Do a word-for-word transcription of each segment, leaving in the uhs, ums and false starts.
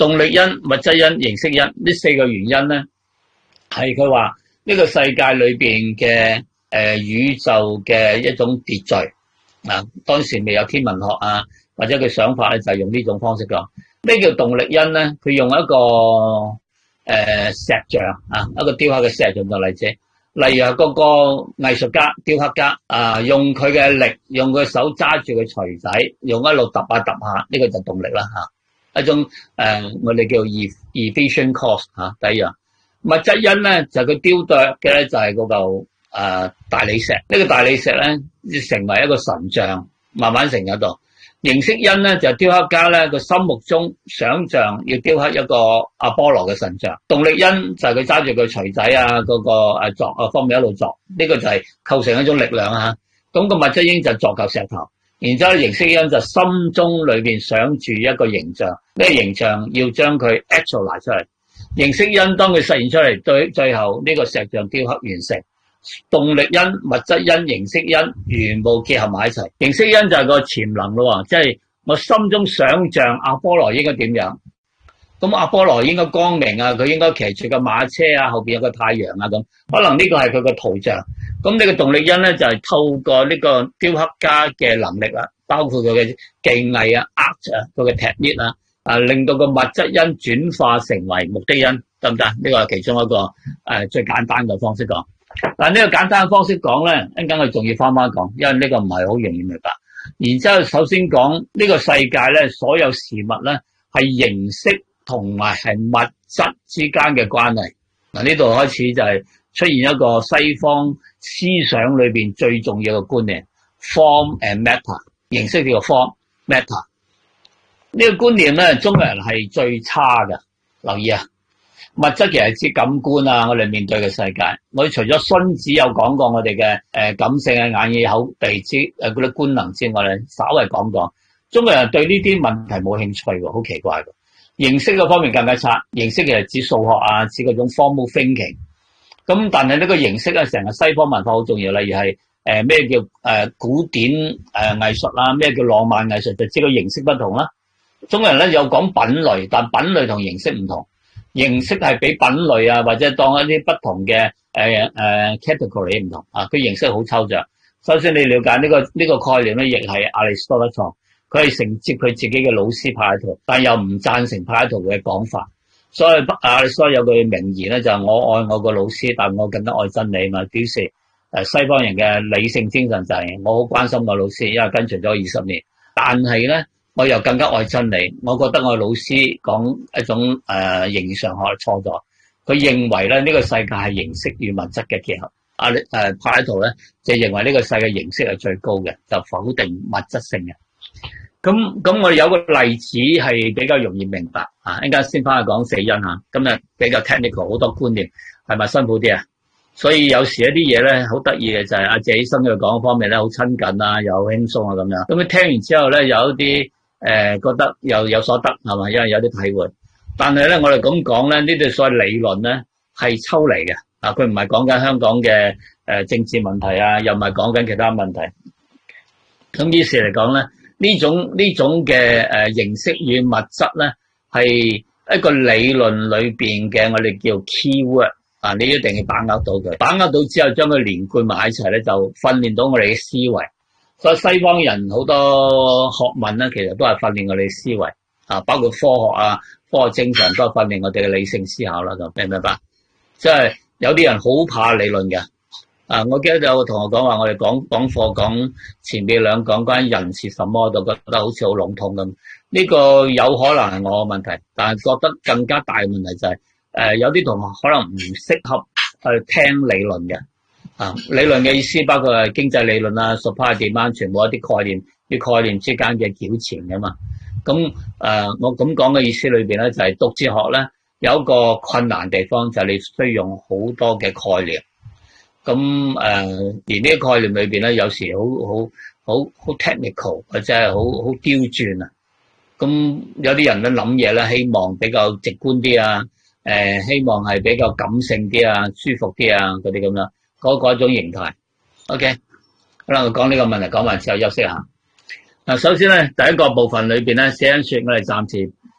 動力因、物質因、形式因呢四個原因咧，係佢話呢個世界裏邊嘅誒宇宙嘅一種秩序啊。當時未有天文學啊，或者佢想法咧就係用呢種方式講。咩叫動力因咧？佢用一個誒、呃、石像啊，一個雕刻嘅石像做例子。例如係嗰個藝術家、雕刻家啊，用佢嘅力，用佢手揸住個錘仔，用一路揼下揼下，呢、這個就動力啦嚇。一種誒、呃，我哋叫 efficient cause 嚇、啊。第一樣物質因咧，就佢、是、雕琢嘅咧就係嗰嚿誒大理石。呢、這個大理石咧，成為一個神像，慢慢成喺度。形式因咧就是、雕刻家咧個心目中想像要雕刻一個阿波羅嘅神像。動力因就係佢揸住個錘仔啊，嗰、那個誒鑿啊方面一路鑿，呢、這個就係構成一種力量啊。咁、那個物質因就鑿嚿石頭，然之後形式因就心中裏邊想住一個形象，呢、這個形象要將佢 actualize 出嚟。形式因當佢實現出嚟，對最後呢個石像雕刻完成。動力因、物質因、形式因全部結合埋一齊。形式因就係個潛能咯，即係我心中想象阿波羅應該點樣。咁阿波羅應該光明啊，佢應該騎住個馬車啊，後邊有個太陽啊咁。可能呢個係佢個圖像。咁呢個動力因咧就係透過呢個雕刻家嘅能力啦，包括佢嘅技藝啊、art 啊、佢嘅 technique 啊，啊令到個物質因轉化成為目的因，得唔得？呢個係其中一個誒、呃、最簡單嘅方式講。但呢個簡單嘅方式講咧，一陣間佢仲要翻翻講，因為呢個唔係好容易明白。然之後首先講呢個世界咧，所有事物咧係形式同埋係物質之間嘅關係。嗱，呢度開始就係出現一個西方思想裏邊最重要嘅觀念 ，form and matter， 形式叫做 form matter。呢個觀念咧，中國人係最差嘅。留意啊！物質其實係指感官啊，我哋面對嘅世界。我哋除咗荀子有講過我哋嘅誒感性嘅眼耳口鼻之誒嗰啲官能之外咧，稍微講講。中國人對呢啲問題冇興趣喎，好奇怪嘅。形式嗰方面更加差，形式其實指數學啊，指嗰種 formal thinking。咁但係呢個形式咧，成個西方文化好重要，例如係誒咩叫誒、呃、古典誒、呃、藝術啦，咩叫浪漫藝術，就知個形式不同啦。中國人咧有講品類，但品類同形式唔同。形式係比品類啊，或者當一啲不同嘅誒誒 category 唔同啊。佢形式好抽象。首先你了解呢、這個呢、這個概念咧，亦係亞里士多德創，佢係承接佢自己嘅老師柏拉圖，但又唔贊成柏拉圖嘅講法。所以亞里士多德有句名言咧，就係、是、我愛我個老師，但我更加愛真理嘛。表示誒西方人嘅理性精神就係我好關心我老師，因為跟隨咗二十年，但係咧。我又更加愛真理，我覺得我老師講一種誒、呃、形上學錯咗。佢認為咧呢、這個世界係形式與物質嘅結合。阿誒柏拉圖咧就認為呢個世界形式係最高嘅，就否定物質性嘅。咁咁我哋有個例子係比較容易明白啊！一陣間先翻去講死因嚇，今日比較 technical 好多觀念，係咪辛苦啲啊？所以有時一啲嘢咧好得意嘅就係阿謝醫生佢講方面咧好親近啊，又好輕鬆啊咁樣。咁佢聽完之後咧有一啲。誒、呃，覺得又有所得係嘛，因為有啲體會。但係咧，我哋咁講咧，呢啲所謂理論咧係抽離嘅，啊，佢唔係講緊香港嘅誒、呃、政治問題啊，又唔係講緊其他問題。咁於是嚟講咧，呢種呢種嘅誒、呃、形式與物質咧，係一個理論裏邊嘅我哋叫 keyword 啊，你一定要把握到佢，把握到之後將佢連貫埋一齊咧，就訓練到我哋嘅思維。所以西方人好多學問咧，其實都係訓練我哋思維啊，包括科學啊、科學精神都係訓練我哋嘅理性思考啦。咁明唔明白？即係有啲人好怕理論嘅啊！我記得有個同學講話，我哋講講課講前面兩講關於人是什麼，就覺得好似好籠統咁。呢個有可能係我嘅問題，但係覺得更加大嘅問題就係誒有啲同學可能唔適合去聽理論嘅。啊，理論嘅意思包括係經濟理論啊、supply demand，全部一啲概念，啲概念之間嘅糾纏㗎嘛。咁誒、呃，我咁講嘅意思裏邊咧，就係、是、讀哲學咧有一個困難地方，就係、是、你需要用好多嘅概念。咁誒、呃，而呢個概念裏邊咧，有時好好好好 technical，或者係好好刁鑽啊。咁有啲人咧諗嘢咧，希望比較直觀啲啊，誒、呃，希望係比較感性啲啊、舒服啲啊嗰啲咁樣。嗰嗰一種形態 ，OK，好啦，我講呢個問題講完之後休息下。嗱，首先咧，第一個部分裏邊咧，寫緊說我哋暫時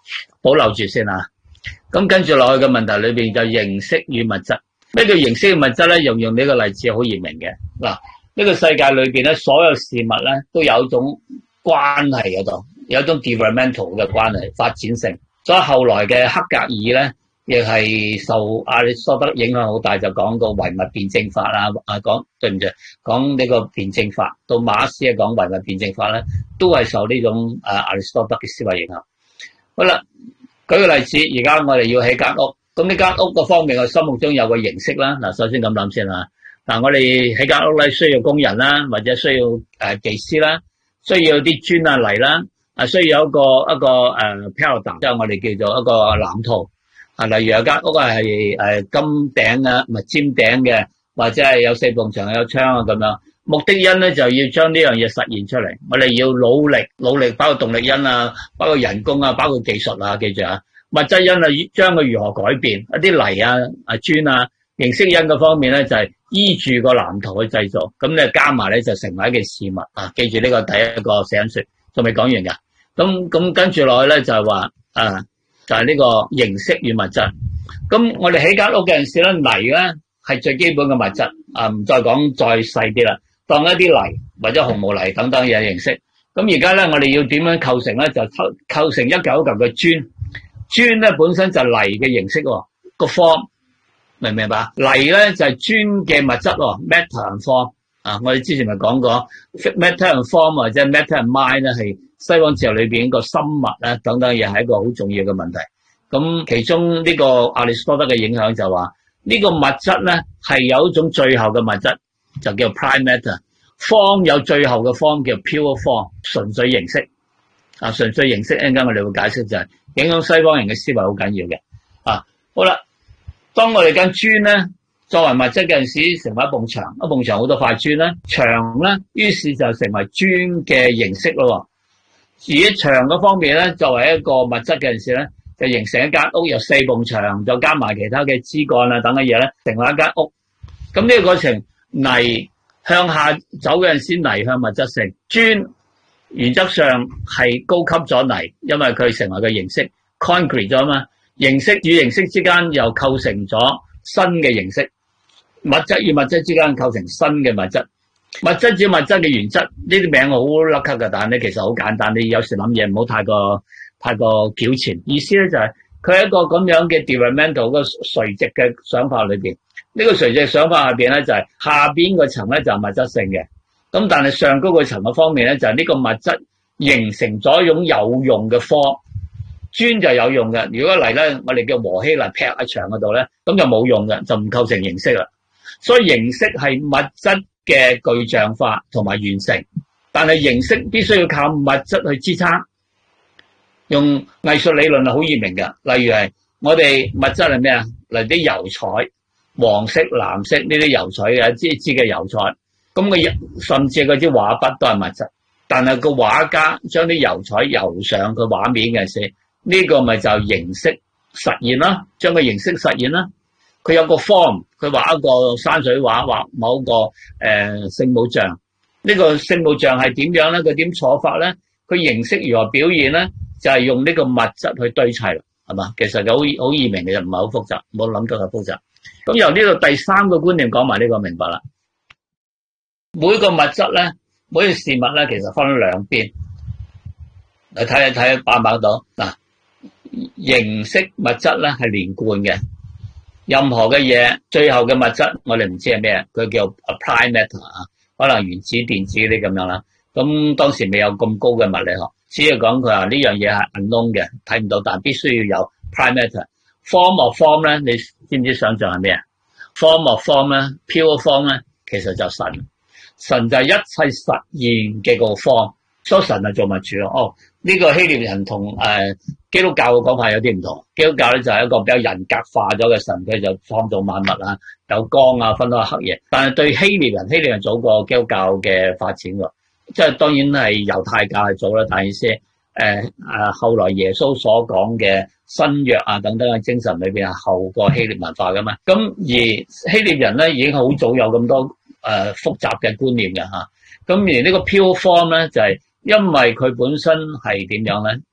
保留住先啊。咁跟住落去嘅問題裏邊就形式與物質。咩叫形式與物質咧？用用呢個例子好易明嘅。嗱，呢個世界裏邊咧，所有事物咧都有一種關係喺度，有一種 developmental 嘅關係，發展性。所以後來嘅黑格爾咧，亦係受亞里士多德影響好大，就講到唯物辯證法啦。啊，講對唔對？講呢個辯證法，到馬克思係講唯物辯證法咧，都係受呢種誒亞里士多德嘅思維影響。好啦，舉個例子，而家我哋要起間屋，咁呢間屋個方面，我心目中有個形式啦。嗱，首先咁諗先啦。嗱，我哋起間屋咧，需要工人啦，或者需要誒技師啦，需要啲磚啊泥啦，啊需要有一個一個誒 paradigm，即係我哋叫做一個藍圖。啊，例如有間屋係誒金頂啊，唔係尖頂嘅，或者係有四埲牆有窗啊咁樣。目的因咧就要將呢樣嘢實現出嚟，我哋要努力努力，包括動力因啊，包括人工啊，包括技術啊，記住啊。物質因啊，將佢如何改變一啲泥啊、啊磚啊，形式因嘅方面咧就係依住個藍圖去製造，咁咧加埋咧就成為一件事物啊。記住呢個第一個寫緊說，仲未講完㗎。咁咁跟住落去咧就係話啊，就係呢個形式與物質。咁我哋起間屋嘅陣時咧，泥咧係最基本嘅物質啊，唔再講再細啲啦。當一啲泥或者紅毛泥等等嘅形式，咁而家咧我哋要點樣構成咧？就構構成一嚿一嚿嘅磚，磚咧本身就係泥嘅形式喎，個 form 明唔明白？泥咧就係磚嘅物質喎 ，matter and form 啊！我哋之前咪講過 matter and form 或者 matter and mind 咧係西方哲學裏邊個生物咧等等嘢係一個好重要嘅問題。咁其中呢個亞里士多德嘅影響就話呢個物質咧係有一種最後嘅物質。就叫 prime matter，form 有最後嘅 form 叫 pure form， 純粹形式啊，純粹形式一陣間我哋會解釋就係影響西方人嘅思維好緊要嘅啊。好啦，當我哋間磚咧作為物質嘅陣時，成為一埲牆，一埲牆好多塊磚咧，牆咧於是就成為磚嘅形式咯。而喺牆嗰方面咧，作為一個物質嘅陣時咧，就形成一間屋，由四埲牆再加埋其他嘅枝幹啊等嘅嘢咧，成為一間屋。咁呢個過程。泥向下走嘅陣時，泥向物質性，磚原則上係高級咗泥，因為佢成為個形式 concrete 咗嘛。形式與形式之間又構成咗新嘅形式，物質與物質之間構成新嘅物質。物質與物質嘅原則呢啲名我好甩級嘅，但係咧其實好簡單。你有時諗嘢唔好太過太過矯情，意思咧就係佢係一個咁樣嘅 developmental 個垂直嘅想法裏邊。呢個垂直想法下邊咧就係下邊個層咧就係物質性嘅，咁但係上高個層嘅方面咧就係呢個物質形成咗一種有用嘅 form，磚就有用嘅。如果嚟咧我哋叫和稀泥劈喺牆嗰度咧，咁就冇用嘅，就唔構成形式啦。所以形式係物質嘅具象化同埋完成，但係形式必須要靠物質去支撐。用藝術理論係好易明嘅，例如係我哋物質係咩啊？例如啲油彩。黃色、藍色呢啲油彩嘅，支支嘅油彩，咁個甚至嗰啲畫筆都係物質，但係個畫家將啲油彩油上個畫面嘅時，呢、這個咪就形式實現啦，將個形式實現啦。佢有個 form， 佢畫一個山水畫，畫某個誒、呃、聖母像，呢、這個聖母像係點樣咧？佢點坐法咧？佢形式如何表現咧？就係、是、用呢個物質去堆砌啦，係嘛？其實就好好易明嘅，唔係好複雜，唔好諗得咁複雜。咁由呢度第三個觀念講埋呢個明白啦。每個物質咧，每個事物咧，其實分兩邊。你睇下睇下把唔把到嗱？形式物質咧係連貫嘅，任何嘅嘢最後嘅物質我哋唔知係咩，佢叫 applied matter 啊，可能原子、電子嗰啲咁樣啦。咁當時未有咁高嘅物理學，只係講佢話呢樣嘢係 unknown 嘅，睇唔到，但必須要有 applied matter。form of form 咧，你知唔知想象係咩啊 ？form of form 咧 ，pure form 咧，其實就神，神就係一切實現嘅個 form， 所以神係造物主咯。哦，呢、這個希臘人同誒、呃、基督教嘅講法有啲唔同。基督教咧就係一個比較人格化咗嘅神，佢就創造萬物啊，有光啊，分開黑夜。但係對希臘人，希臘人早過基督教嘅發展喎，即係當然係猶太教係早啦，但係意思誒誒後來耶穌所講嘅。新約啊等等嘅精神裏邊係後過希臘文化噶嘛，咁而希臘人咧已經好早有咁多誒、呃、複雜嘅觀念嘅嚇，咁而呢個 pure form 咧就係、是、因為佢本身係點樣咧？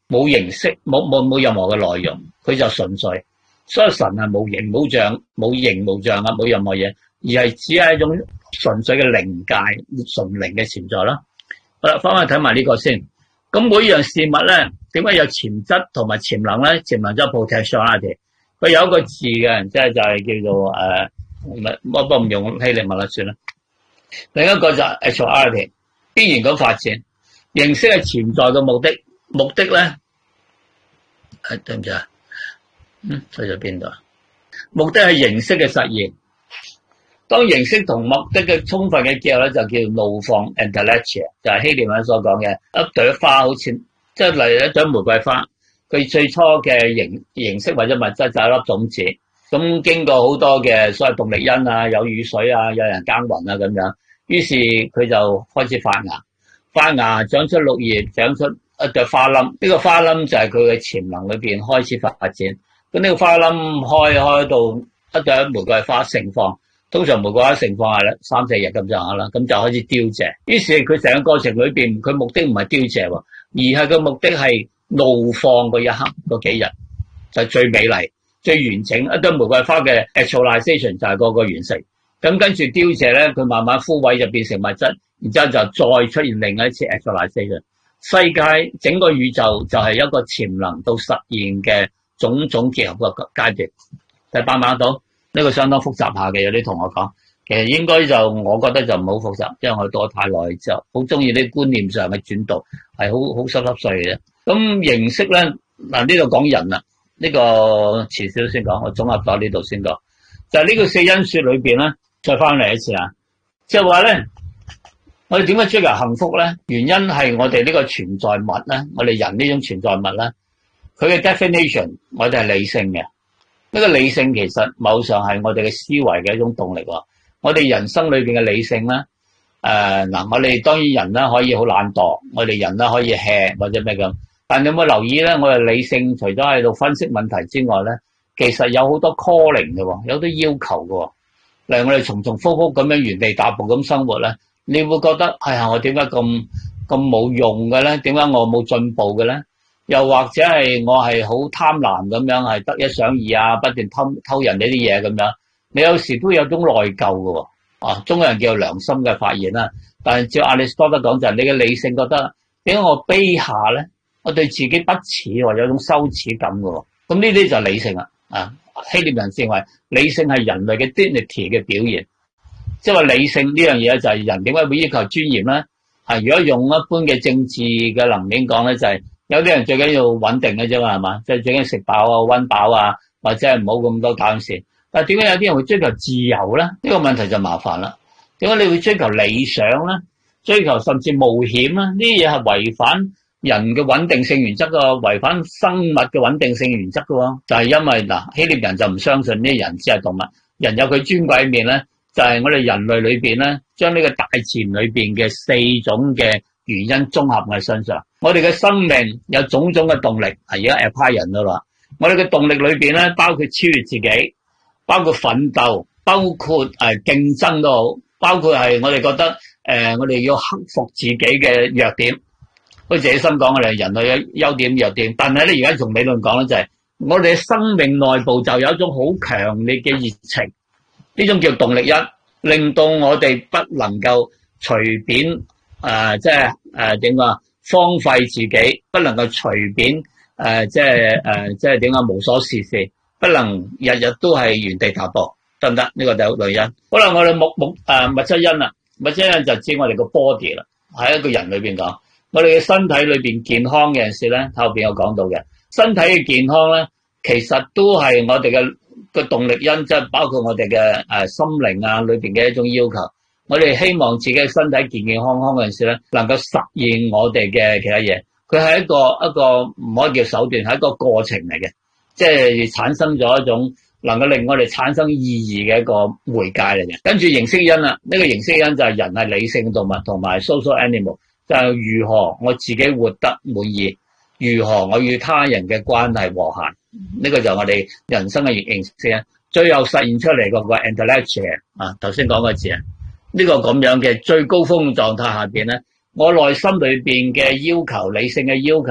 冇形式，冇冇冇任何嘅內容，佢就純粹。所以神係冇形冇像，冇形冇像啊，冇任何嘢，而係只係一種純粹嘅靈界、純靈嘅存在啦。好啦，翻去睇埋呢個先。咁每樣事物咧，點解有潛質同埋潛能咧？潛能即係 potentiality， 佢有一個字嘅，即係就係叫做誒，唔係我不唔用希臘文啦，算啦。另一個就係 actuality， 必然咁發展。形式係潛在嘅目的，目的咧係對唔住啊？嗯，去咗邊度啊？目的係形式嘅實現。當形式同目的嘅充分嘅結合咧，就叫怒放 intellectual， 就係希臘文所講嘅一朵花，好似即係例如一朵玫瑰花，佢最初嘅形形式或者物質就係一粒種子，咁經過好多嘅所謂動力因啊，有雨水啊，有人耕耘啊咁樣，於是佢就開始發芽，發芽長出綠葉，長出一朵花冧。呢、這個花冧就係佢嘅潛能裏邊開始發展。咁呢個花冧開開到一朵玫瑰花盛放。通常玫瑰花盛放係咧三四日咁上下啦，咁就開始凋謝。於是佢成個過程裏邊，佢目的唔係凋謝喎，而係個目的係怒放嗰一刻嗰幾日就係最美麗、最完整。一朵玫瑰花嘅 actualization 就係嗰個完成。咁跟住凋謝咧，佢慢慢枯萎就變成物質，然之後就再出現另一次 actualization。世界整個宇宙就係一個潛能到實現嘅種種結合嘅階段。第八碼到。呢個相當複雜下嘅，有啲同學講，其實應該就我覺得就唔好複雜，因為我讀得太耐之後，好中意啲觀念上嘅轉導，係好好濕濕碎嘅。咁形式咧，嗱呢度講人啦，呢、這個遲少先講，我綜合咗呢度先講，就係、是、呢個四因說裏邊咧，再翻嚟一次啊，即係話咧，我哋點解追求幸福咧？原因係我哋呢個存在物咧，我哋人呢種存在物咧，佢嘅 definition 我哋係理性嘅。呢個理性其實某上係我哋嘅思維嘅一種動力喎。我哋人生裏邊嘅理性咧，誒、呃、嗱，我哋當然人咧可以好懶惰，我哋人咧可以 hea 或者咩咁。但你有冇留意咧？我哋理性除咗喺度分析問題之外咧，其實有好多 calling 嘅喎，有好多要求嘅。例如我哋重重複複咁樣原地踏步咁生活咧，你會覺得係啊、哎，我點解咁咁冇用嘅咧？點解我冇進步嘅咧？又或者係我係好貪婪咁樣，係得一想二啊，不斷偷偷人呢啲嘢咁樣。你有時都有種內疚嘅喎，啊，中國人叫良心嘅發現啦。但係照亞里士多德講就係你嘅理性覺得點解我卑下咧？我對自己不恥或者有種羞恥感嘅喎。咁呢啲就係理性啦。啊，希臘人認為理性係人類嘅 dignity 嘅表現，即係話理性呢樣嘢就係人點解會要求尊嚴咧？係如果用一般嘅政治嘅能面講咧，就係、是。有啲人最緊要穩定嘅啫嘛，係嘛？即係最緊要食飽啊、溫飽啊，或者係唔好咁多搞事。但係點解有啲人會追求自由咧？呢個問題就麻煩啦。點解你會追求理想咧？追求甚至冒險咧？呢啲嘢係違反人嘅穩定性原則嘅，違反生物嘅穩定性原則嘅。就係因為嗱，希臘人就唔相信呢啲人只係動物，人有佢尊貴一面咧，就係我哋人類裏邊咧，將呢個大自然裏邊嘅四種嘅原因綜合喺身上，我哋嘅生命有種種嘅動力，係而家 apply 人噶啦。我哋嘅動力裏邊咧，包括超越自己，包括奮鬥，包括誒競爭都好，包括係我哋覺得誒、呃，我哋要克服自己嘅弱點。好似起心講，我哋人類嘅優點弱點，但係咧而家從理論講咧，就係我哋嘅生命內部就有一種好強烈嘅熱情，呢種叫動力一，令到我哋不能夠隨便。誒、呃，即係誒點講啊？荒廢自己，不能夠隨便誒、呃，即係誒、呃，即係點講？無所事事，不能日日都係原地踏步，得唔得？呢、這個第一類因。好啦，我哋木木誒物質因啦，物質因就指我哋個 body 啦，喺一個人裏邊講，我哋嘅身體裏邊健康嘅陣時咧，後邊有講到嘅，身體嘅健康咧，其實都係我哋嘅個動力因，即係包括我哋嘅誒心靈啊裏邊嘅一種要求。我哋希望自己嘅身體健健康康嗰陣時咧，能夠實現我哋嘅其他嘢。佢係一個一個唔可以叫手段，係一個過程嚟嘅，即係產生咗一種能夠令我哋產生意義嘅一個媒介嚟嘅。跟住形式因啦，呢個形式因就係人係理性動物同埋 social animal，就係如何我自己活得滿意，如何我與他人嘅關係和諧。呢個就係我哋人生嘅形式因，最後實現出嚟嗰個 intellectual 啊，頭先講個字啊。呢個咁樣嘅最高峰狀態下邊咧，我內心裏邊嘅要求、理性嘅要求，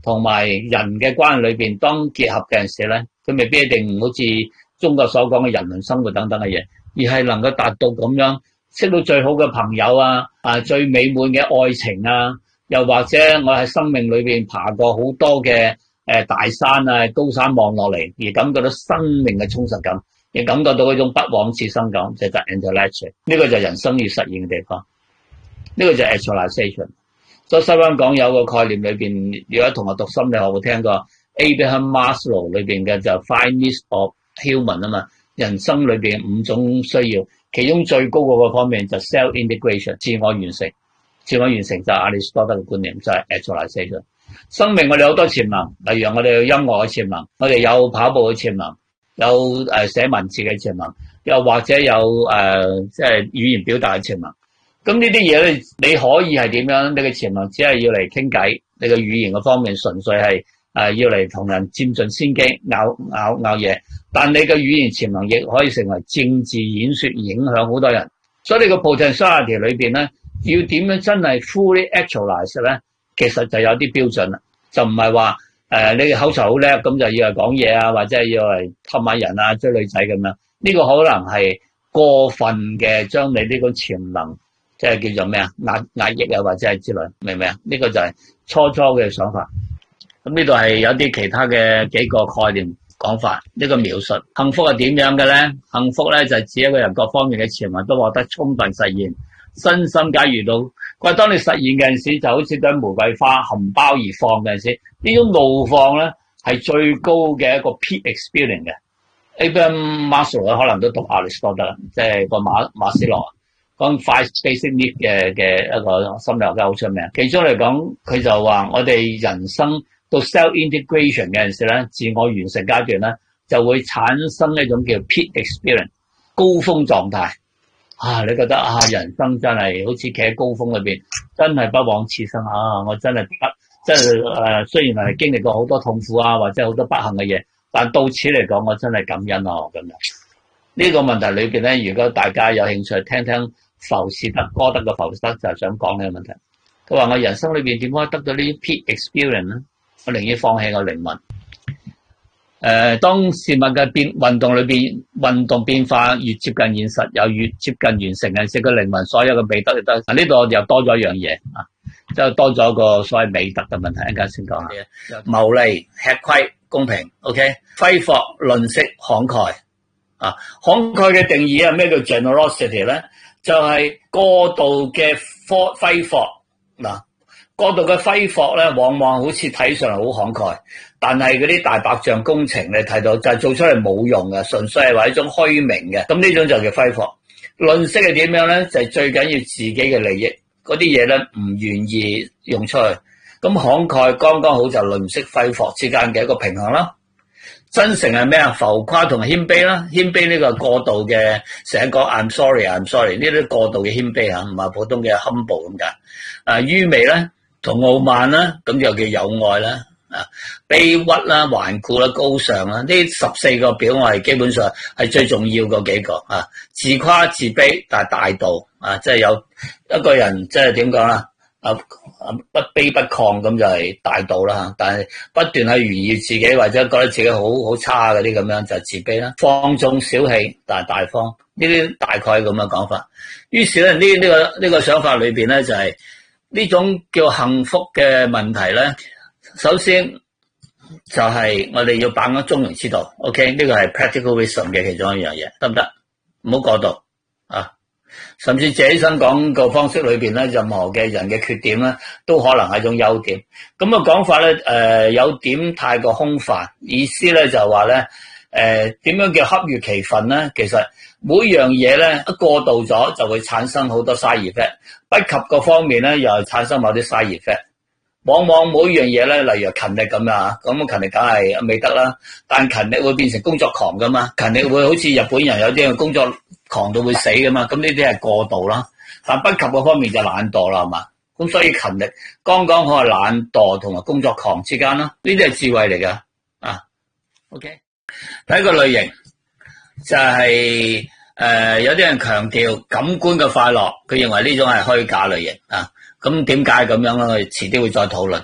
同埋人嘅關係裏邊，當結合嘅陣時咧，佢未必一定好似中國所講嘅人倫生活等等嘅嘢，而係能夠達到咁樣識到最好嘅朋友啊，啊最美滿嘅愛情啊，又或者我喺生命裏邊爬過好多嘅誒大山啊高山望落嚟，而感覺到生命嘅充實感，亦感覺到嗰種不枉此生感，就係 intellectual。呢個就係人生要實現嘅地方，呢個就係 actualization。所以西方講有個概念裏邊，如果同學讀心理學會聽過 Abraham Maslow 裏邊嘅就 Five Needs of Human 啊嘛，人生裏邊五種需要，其中最高嗰個方面就 self integration 自我完成，自我完成就係亞里士多德嘅觀念，就係 actualization。生命我哋好多潛能，例如我哋有音樂嘅潛能，我哋有跑步嘅潛能，有誒寫文字嘅潛能，又或者有誒即係語言表達嘅潛能。咁呢啲嘢咧，你可以係點樣？你嘅潛能只係要嚟傾偈，你嘅語言嘅方面純粹係誒要嚟同人佔盡先機，咬咬咬嘢。但你嘅語言潛能亦可以成為政治演說，影響好多人。所以你個 potentiality 裏邊咧，要點樣真係 fully actualize 咧？其實就有啲標準啦，就唔係話誒你嘅口才好叻，咁就要嚟講嘢啊，或者係要嚟氹下人啊、追女仔咁樣。呢個可能係過分嘅，將你呢個潛能。即係叫做咩啊？壓壓抑啊，或者係之類，明唔明啊？呢個就係初初嘅想法。咁呢度係有啲其他嘅幾個概念講法，呢個描述幸福係點樣嘅咧？幸福咧就係指一個人各方面嘅潛能都獲得充分實現，身心皆遇到。佢話當你實現嘅陣時，就好似對玫瑰花含苞而放嘅陣時，呢種怒放咧係最高嘅一個 peak experience 嘅。Abraham Maslow 可能都讀亞里士多德啦，即係個馬馬斯洛。講 five basic needs 嘅嘅一個心理學家好出名，其中嚟講佢就話我哋人生到 self integration 嘅陣時咧，自我完成階段咧就會產生一種叫 peak experience 高峰狀態啊！你覺得啊，人生真係好似企喺高峰裏邊，真係不枉此生啊！我真係不真係誒、呃，雖然係經歷過好多痛苦啊，或者好多不幸嘅嘢，但到此嚟講，我真係感恩啊！咁樣呢個問題裏邊咧，如果大家有興趣聽聽。浮士德歌德嘅浮士德就係想講呢個問題。佢話我人生裏邊點可以得到呢啲 peak experience 咧？我寧願放棄我靈魂。誒、呃，當事物嘅變運動裏邊運動變化越接近現實，又越接近完成嘅時，個靈魂所有嘅美德就得。嗱，呢度又多咗一樣嘢啊，即係多咗個所謂美德嘅問題。一陣間先講下。牟利、吃虧、公平 ，OK， 揮霍、吝嗇、慷慨。啊，慷慨嘅定義啊，咩叫 generosity 咧？就係過度嘅揮揮霍嗱，過度嘅揮霍咧，往往好似睇上嚟好慷慨，但係嗰啲大白象工程你睇到就係做出嚟冇用嘅，純粹係為一種虛名嘅。咁呢種就叫揮霍。吝嗇係點樣咧？就係最緊要自己嘅利益，嗰啲嘢咧唔願意用出去。咁慷慨剛剛好就吝嗇揮霍之間嘅一個平衡啦。真誠係咩啊？浮誇同謙卑啦，謙卑呢個過度嘅，成日講 I'm sorry I'm sorry 呢啲過度嘅謙卑嚇，唔係普通嘅 humble 咁解。啊，愚昧咧同傲慢啦，咁就叫有愛啦。啊，卑屈啦、頑固啦、高尚啦，呢十四個表我係基本上係最重要嗰幾個啊。自誇自卑但係大度啊，即係有一個人即係點講啦？啊啊不卑不亢咁就係大度啦，但係不斷去炫耀自己或者覺得自己好好差嗰啲咁樣就係自卑啦。放縱小氣但係大方，呢啲大概咁嘅講法。於是咧呢呢個呢、這個想法裏邊咧就係、是、呢種叫幸福嘅問題咧，首先就係我哋要把握中庸之道。OK， 呢個係 practical wisdom 嘅其中一樣嘢，得唔得？唔好過度啊！甚至自己想講個方式裏邊咧，任何嘅人嘅缺點咧，都可能係一種優點。咁嘅講法咧，誒、呃、有點太過空泛，意思咧就話咧，誒、呃、點樣叫恰如其分咧？其實每樣嘢咧一過度咗，就會產生好多 side effect，不及個方面咧，又係產生某啲 side effect。往往每樣嘢咧，例如勤力咁啊，咁勤力梗係美德啦，但勤力會變成工作狂噶嘛，勤力會好似日本人有啲嘅工作狂到會死噶嘛，咁呢啲係過度啦。但不及嗰方面就懶惰啦，係嘛？咁所以勤力剛剛好係懶惰同埋工作狂之間啦，呢啲係智慧嚟噶啊。OK， 第一個類型就係、是、誒、呃、有啲人強調感官嘅快樂，佢認為呢種係虛假類型啊。咁點解咁樣咧？我哋遲啲會再討論。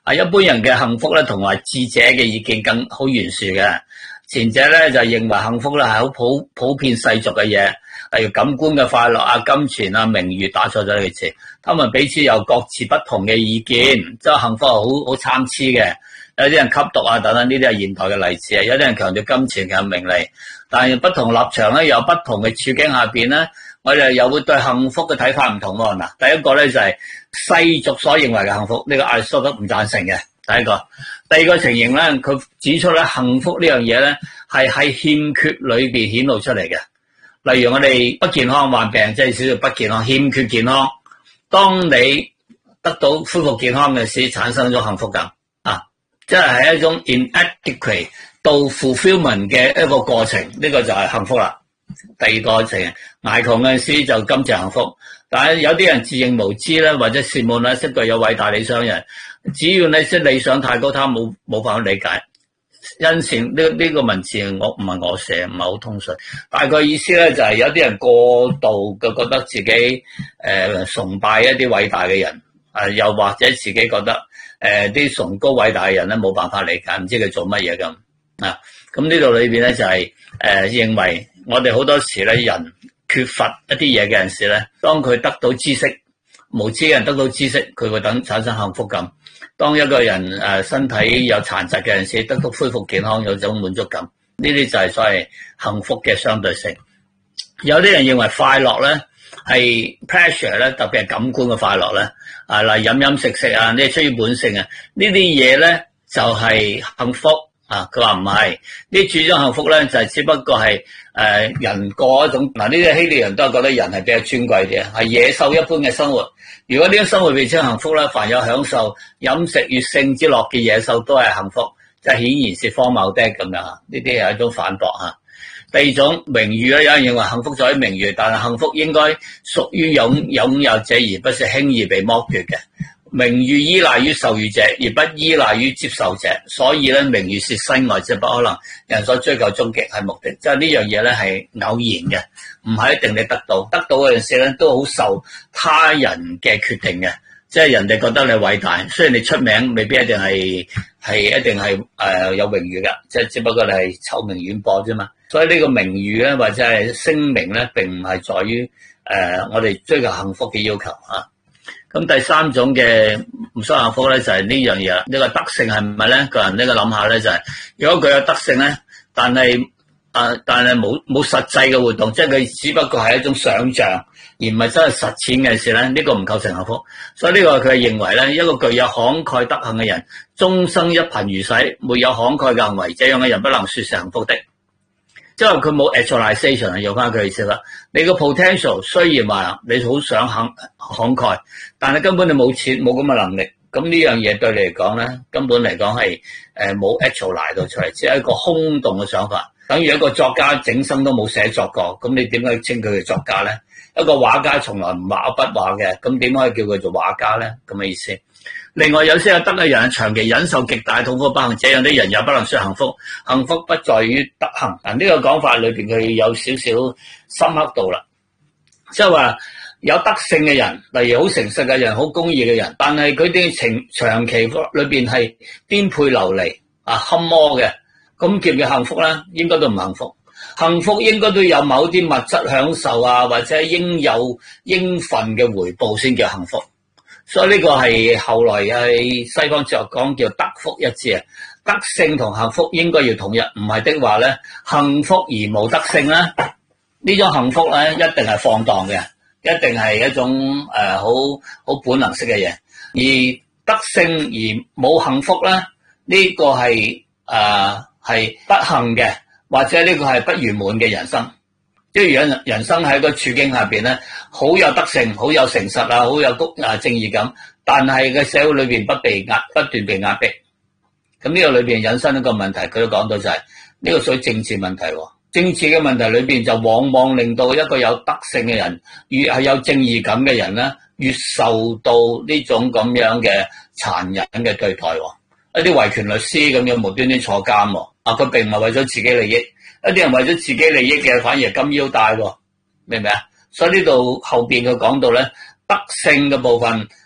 啊，一般人嘅幸福咧，同埋智者嘅意見更好懸殊嘅。前者咧就認為幸福咧係好普普遍世俗嘅嘢，例如感官嘅快樂啊、金錢啊、名譽，打錯咗呢個詞。他們彼此有各自不同嘅意見，即係幸福係好好參差嘅。有啲人吸毒啊等等，呢啲係現代嘅例子啊。有啲人強調金錢強名利，但係不同立場咧，有不同嘅處境下邊咧，我哋又會對幸福嘅睇法唔同喎。嗱，第一個咧就係世俗所認為嘅幸福，呢個亞里士多德唔贊成嘅。第一個，第二個情形咧，佢指出咧幸福呢樣嘢咧係喺欠缺裏邊顯露出嚟嘅。例如我哋不健康患病，即係少少不健康，欠缺健康。當你得到恢復健康嘅時，產生咗幸福感啊，即係係一種 inadequate 到 fulfillment 嘅一個過程，呢、這個就係幸福啦。第二個情形，捱窮嘅時就金錢幸福，但係有啲人自認無知咧，或者羨慕咧，識具有偉大理想人。只要你識理想太高，他冇冇辦法理解。因此呢呢個文字我唔係我寫，唔係好通順。大概意思咧就係、是、有啲人過度嘅覺得自己誒、呃、崇拜一啲偉大嘅人，啊又或者自己覺得誒啲、呃、崇高偉大嘅人咧冇辦法理解，唔知佢做乜嘢咁啊。咁呢度裏邊咧就係、是、誒、呃、認為我哋好多時咧人缺乏一啲嘢嘅陣時咧，當佢得到知識，無知嘅人得到知識，佢會等產生幸福感。當一個人誒身體有殘疾嘅陣時，得到恢復健康，有種滿足感，呢啲就係所謂幸福嘅相對性。有啲人認為快樂咧係 pleasure 咧，特別係感官嘅快樂咧，啊例如飲飲食食啊，呢啲出於本性啊，呢啲嘢咧就係、是、幸福啊。佢話唔係，呢主張幸福咧就係、是、只不過係誒、呃、人過一種嗱，呢啲希臘人都係覺得人係比較尊貴啲，係野獸一般嘅生活。如果呢種生活被稱幸福咧，凡有享受飲食與性之樂嘅野獸都係幸福，就顯然是荒謬的咁樣啊！呢啲係一種反駁嚇。第二種名譽咧，有人認為幸福在於名譽，但係幸福應該屬於擁擁有者，而不是輕易被剝奪嘅。名譽依賴於受予者，而不依賴於接受者，所以咧名譽是身外之不可能。人所追求終極係目的，即係呢樣嘢咧係偶然嘅，唔係一定你得到，得到嗰陣時咧都好受他人嘅決定嘅，即係人哋覺得你偉大，雖然你出名，未必一定係係一定係誒、呃、有榮譽㗎，即係只不過你係臭名遠播啫嘛。所以呢個名譽咧或者係聲名咧，並唔係在於誒、呃、我哋追求幸福嘅要求啊。咁第三種嘅唔需要幸福咧，就係呢樣嘢啦。呢個德性係唔係咧？個人呢個諗下咧，就係如果佢有德性咧，但係啊，但係冇冇實際嘅活動，即係佢只不過係一種想像，而唔係真係實踐嘅事咧。呢個唔構成幸福。所以呢個佢係認為咧，一個具有慷慨德行嘅人，終生一貧如洗，沒有慷慨嘅行為，這樣嘅人不能說是幸福的。即係佢冇 actualization 用翻佢意思啦。你個 potential 雖然話你好想慷慷慨，但係根本你冇錢冇咁嘅能力，咁呢樣嘢對你嚟講咧，根本嚟講係誒冇 actualize 到出嚟，只係一個空洞嘅想法。等於一個作家整生都冇寫作過，咁你點解稱佢係作家咧？一個畫家從來唔畫筆畫嘅，咁點可以叫佢做畫家咧？咁嘅意思。另外有些有德嘅人長期忍受極大痛苦不幸，這樣啲人也不能說幸福。幸福不在於德行。嗱，呢個講法裏邊佢有少少深刻度啦，即係話有德性嘅人，例如好誠實嘅人、好公義嘅人，但係佢哋情長期裏邊係顛沛流離啊、坎坷嘅，咁叫唔叫幸福咧？應該都唔幸福。幸福應該都有某啲物質享受啊，或者應有應份嘅回報先叫幸福。所以呢個係後來喺西方哲學講叫德福一致啊，德性同幸福應該要統一，唔係的話咧，幸福而冇德性咧，呢種幸福咧一定係放蕩嘅，一定係一種誒好好本能式嘅嘢。而德性而冇幸福咧，呢、這個係誒係不幸嘅，或者呢個係不圓滿嘅人生。即係人人生喺個處境下邊咧，好有德性，好有誠實啊，好有公啊正義感，但係個社會裏邊不被壓，不斷被壓迫。咁呢個裏邊引申一個問題，佢都講到就係、是、呢、這個屬於政治問題。政治嘅問題裏邊就往往令到一個有德性嘅人，越係有正義感嘅人咧，越受到呢種咁樣嘅殘忍嘅對待。一啲維權律師咁樣無端端坐監，啊佢並唔係為咗自己利益。一啲人為咗自己利益嘅，反而係金腰帶，明唔明啊？所以呢度後邊佢講到咧，德性嘅部分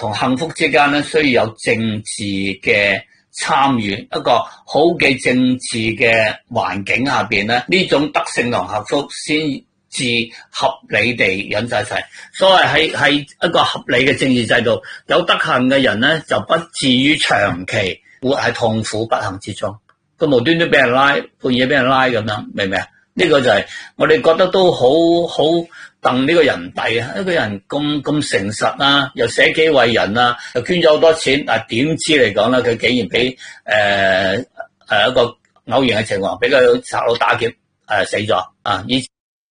同幸福之間咧，需要有政治嘅參與，一個好嘅政治嘅環境下邊咧，呢種德性同幸福先至合理地引在一齊。所謂係係一個合理嘅政治制度，有德行嘅人咧，就不至於長期活喺痛苦不幸之中。佢無端端俾人拉，半夜俾人拉咁樣，明唔明啊？呢個就係我哋覺得都好好戥呢個人抵啊！一個人咁咁誠實啊，又捨己為人啊，又捐咗好多錢，但係點知嚟講咧，佢竟然俾誒誒一個偶然嘅情況，俾佢賊佬打劫誒、呃、死咗啊！以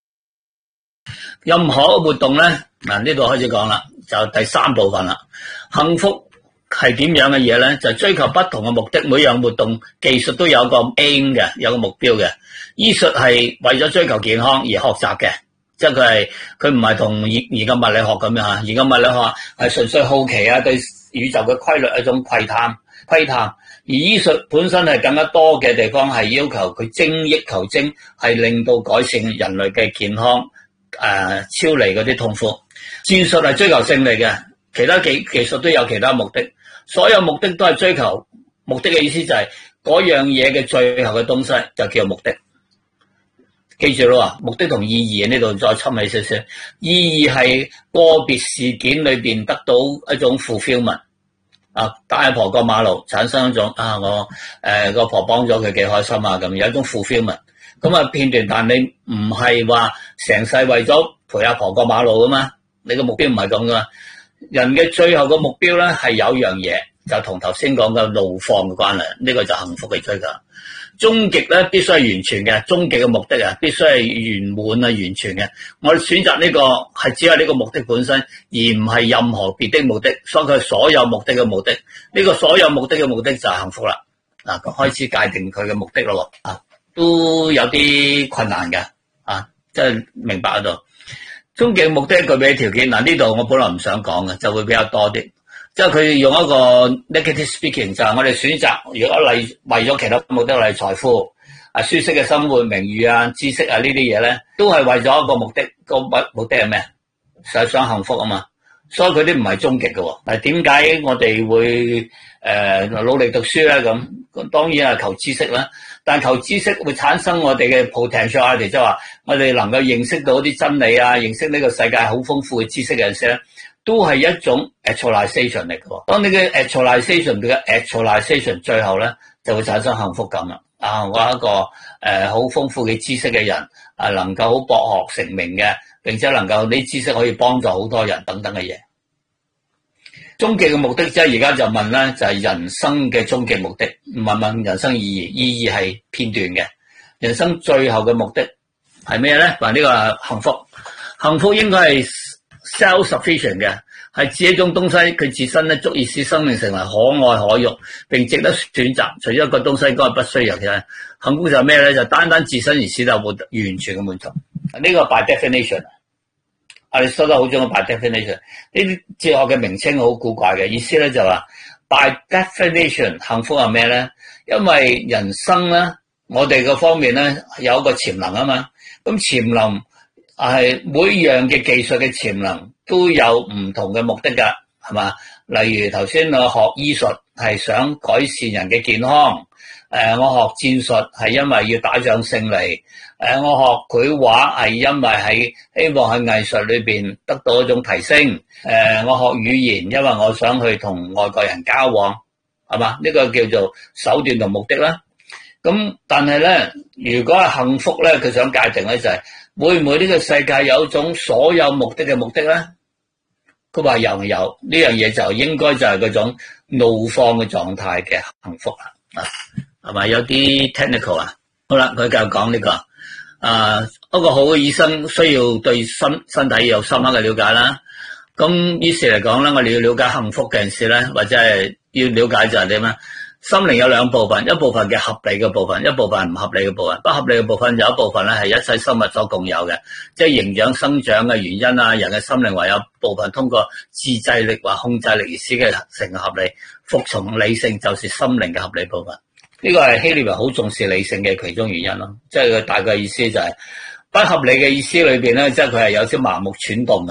任何活動咧，嗱呢度開始講啦，就第三部分啦。幸福係點樣嘅嘢咧？就追求不同嘅目的，每樣活動技術都有個 aim 嘅，有個目標嘅。醫術係為咗追求健康而學習嘅，即係佢係佢唔係同研研究物理學咁樣吓，研究物理學係純粹好奇啊，對宇宙嘅規律一種窺探窺探。而醫術本身係更加多嘅地方係要求佢精益求精，係令到改善人類嘅健康，誒、呃、超離嗰啲痛苦。戰術係追求勝利嘅，其他技技術都有其他目的，所有目的都係追求目的嘅意思就係嗰樣嘢嘅最後嘅東西就叫目的。記住咯，目的同意義呢度再侵起少少。意義係個別事件裏邊得到一種 fulfillment 啊，帶阿婆過馬路產生一種啊，我誒個婆幫咗佢幾開心啊，咁有一種 fulfillment。咁啊片段，但你唔係話成世為咗陪阿婆過馬路噶嘛？你個目標唔係咁噶嘛？人嘅最後個目標咧係有樣嘢，就同頭先講嘅怒放嘅關係，呢個就幸福嘅追求。終極咧必須係完全嘅，終極嘅目的啊必須係圓滿啊完全嘅。我哋選擇呢個係只係呢個目的本身，而唔係任何別的目的，所以佢係所有目的嘅目的。呢個所有目的嘅目的就係幸福啦。啊，開始界定佢嘅目的咯。啊，都有啲困難嘅。啊，即係明白喺度。終極目的具備條件，嗱呢度我本來唔想講嘅，就會比較多啲。即係佢用一個 negative speaking， 就係我哋選擇，如果例為咗其他目的，例如財富、啊舒適嘅生活、名譽啊、知識啊呢啲嘢咧，都係為咗一個目的。個目目的係咩？就係想幸福啊嘛。所以佢啲唔係終極嘅。但係點解我哋會誒、呃、努力讀書咧？咁咁當然係求知識啦。但係求知識會產生我哋嘅 potentiality，即係話我哋能夠認識到啲真理啊，認識呢個世界好豐富嘅知識嘅陣時咧，都係一種 actualization 嚟嘅。當你嘅 actualization 嘅 actualization 最後咧，就會產生幸福感啦。啊，我係一個誒好豐富嘅知識嘅人，啊能夠好博學成名嘅，並且能夠啲知識可以幫助好多人等等嘅嘢。終極嘅目的即係而家就問咧，就係人生嘅終極目的，唔係問人生意義，意義係片段嘅。人生最後嘅目的係咩咧？話呢個幸福，幸福應該係 self-sufficient 嘅，係指一種東西佢自身咧足以使生命成為可愛可用，並值得選擇。除咗一個東西，應該不需要其他。幸福就係咩咧？就單單自身而使到活得完全嘅滿足。呢、這個 by definition， 我哋說得好中嘅 by definition。呢啲哲學嘅名稱好古怪嘅意思咧，就話 by definition 幸福係咩咧？因為人生咧，我哋個方面咧有一個潛能啊嘛。咁潛能係每樣嘅技術嘅潛能都有唔同嘅目的㗎，係嘛？例如頭先我學醫術係想改善人嘅健康，誒我學戰術係因為要打仗勝利，誒我學繪畫係因為喺希望喺藝術裏邊得到一種提升，誒我學語言因為我想去同外國人交往，係嘛？呢個叫做手段同目的啦。咁但係咧，如果係幸福咧，佢想界定咧就係會唔會呢個世界有一種所有目的嘅目的咧？佢話有有呢樣嘢就應該就係嗰種怒放嘅狀態嘅幸福啦，啊係咪有啲 technical 啊？好啦，佢繼續講呢個啊，一個好嘅醫生需要對身身體有深刻嘅了解啦。咁於是嚟講咧，我哋要了解幸福嘅陣時咧，或者係要了解就係點啊？心靈有兩部分，一部分嘅合理嘅部分，一部分係唔合理嘅部分。不合理嘅部分有一部分咧係一切生物所共有嘅，即係營養生長嘅原因啊，人嘅心靈唯有部分通過自制力或控制力而使嘅成合理，服從理性就是心靈嘅合理部分。呢個係希臘人好重視理性嘅其中原因咯，即係佢大概意思就係不合理嘅意思裏邊咧，即係佢係有啲盲目揣動嘅。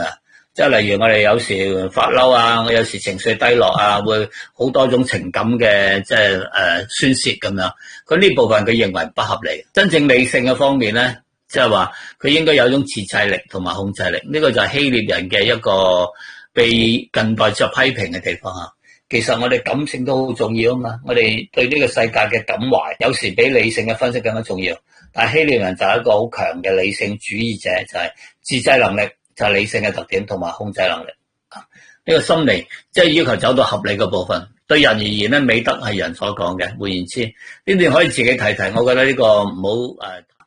即係例如我哋有時發嬲啊，我有時情緒低落啊，會好多種情感嘅即係誒宣泄咁樣。佢呢部分佢認為不合理。真正理性嘅方面咧，即係話佢應該有一種自制力同埋控制力。呢個就係希臘人嘅一個被近代作批評嘅地方啊。其實我哋感性都好重要啊嘛，我哋對呢個世界嘅感懷有時比理性嘅分析更加重要。但係希臘人就係一個好強嘅理性主義者，就係自制能力。就係理性嘅特點同埋控制能力，呢個心理即係要求走到合理嘅部分。對人而言咧，美德係人所講嘅。換言之，呢段可以自己睇睇。我覺得呢個唔好誒。